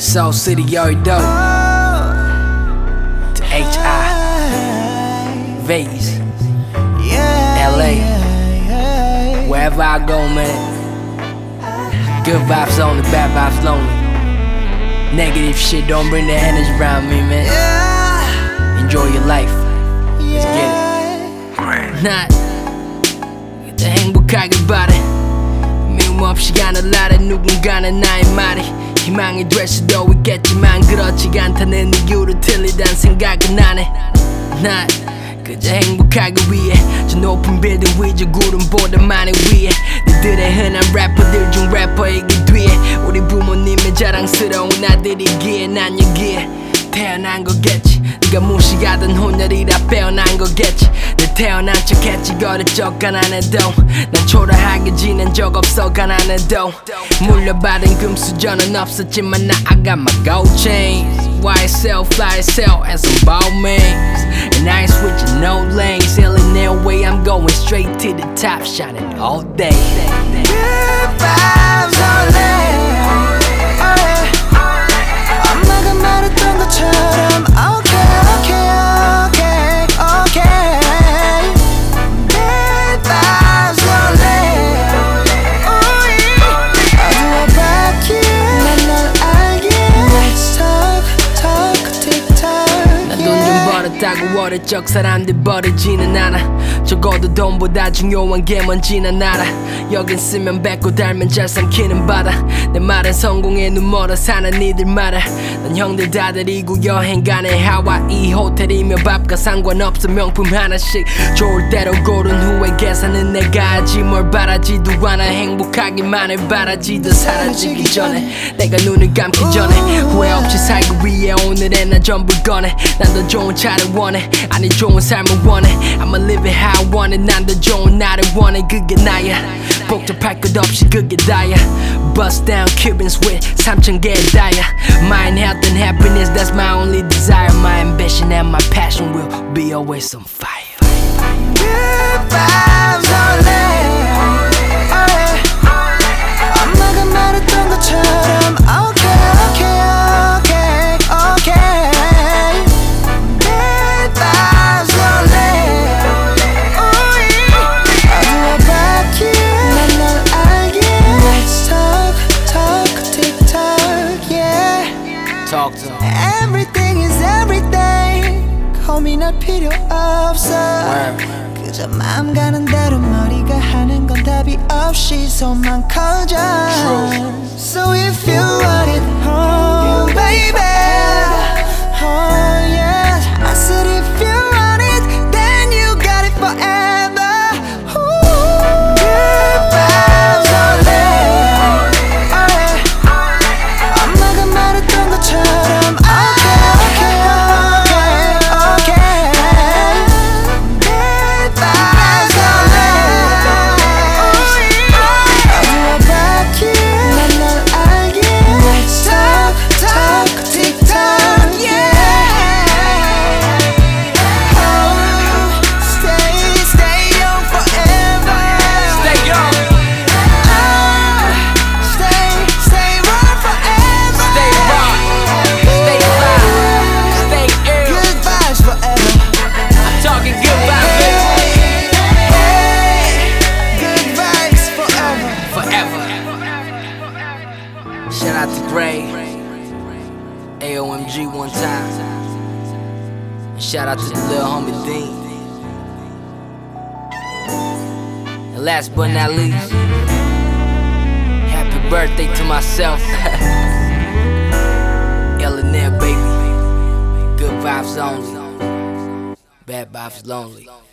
Soul City, you already know. To H.I. Vegas, LA, wherever I go, man. Good vibes only, bad vibes lonely. Negative shit don't bring the energy around me, man. Enjoy your life. Let's get it. 난 그때 행복하길 바래. 미움 없이 가는 날에 누군가는 나의 말이 희망이 될 수도 있겠지만 그렇지 않다는 이유로 틀리단 생각은 안 해. 난 그저 행복하기 위해 저 높은 빌딩 위 저 구름보다 많이 위에 니들의 흔한 래퍼들 중 래퍼이기 뒤에 우리 부모님의 자랑스러운 아들이기에 난 여기에 태어난 거겠지. 네가 무시하던 혼혈이라 빼어난 거겠지. 내 태어난 척했지 어렸죠 가난해도 난 초라하게 지낸 적 없어 가난해도 물려받은 금수저는 없었지만 나 I got my gold chains YSL, FlySL and some Balmains and I ain't switching no lanes sailing their way I'm going straight to the top shining all day. Good vibes only. 엄마가 말했던 것처럼 okay, okay, okay, okay. Good vibes only. 어두워 밝힌 난 널 알기에 Talk, talk, tick tock. 난 돈 좀 벌었다고 어릴 적 사람들 버리지는 않아. 적어도 돈보다 중요한 게 뭔지는 알아. 여긴 쓰면 뱉고 달면 잘 삼키는 바다. 내 말은 성공에 눈 멀어 사는 이들 말아. 난 형들 다 데리고 여행 가네. 하와이 호텔이며 밥과 상관없어 명품 하나씩. 좋을 대로 고른 후에 계산은 내가 하지. 뭘 바라지도 않아. 행복하기만 해 바라지도 사라지기 전에 내가 눈을 감기 전에 후회 없이 살기 위해 오늘의 나 전부 꺼내. 난 더 좋은 차를 원해 아니 좋은 삶을 원해. I'ma live it how I want it. 난 더 좋은 나를 원해 그게 나야. 복잡할 것 없이 그게 다야. Bust down Cubans with 3,000개의 다야. Mind, health and happiness that's my only desire. My ambition and my passion will be always on fire. Good vibes only. 엄마가 말했던 것처럼 okay, okay, okay, okay. Good vibes only. 어두워 밝힌 난 널 알기에 Talk, talk, tick tock, yeah. Talk to me. Everything is everything. 고민할 필요 없어. 그저 마음 가는 대로 머리가 하는 건 답이 없이 손만 커져. So if you want it, oh baby, oh yes. I said if you want it, then you got it forever. Ooh. Good vibes only. 엄마가 말했던 것처럼 okay, okay, okay, okay. Good vibes only. 어두워 밝힌 난 널 알기에 Talk, talk, tick tock, yeah. Oh, stay young forever. Stay young. Stay rock forever. Stay rock. Stay alive. Stay ill. Good vibes forever. I'm talking good vibes, baby. Good vibes forever. Forever. Shout out to Gray, AOMG one time. And shout out to the little homie Dean. And last but not least, happy birthday to myself. Illionaire baby. Good vibes only. Bad vibes lonely.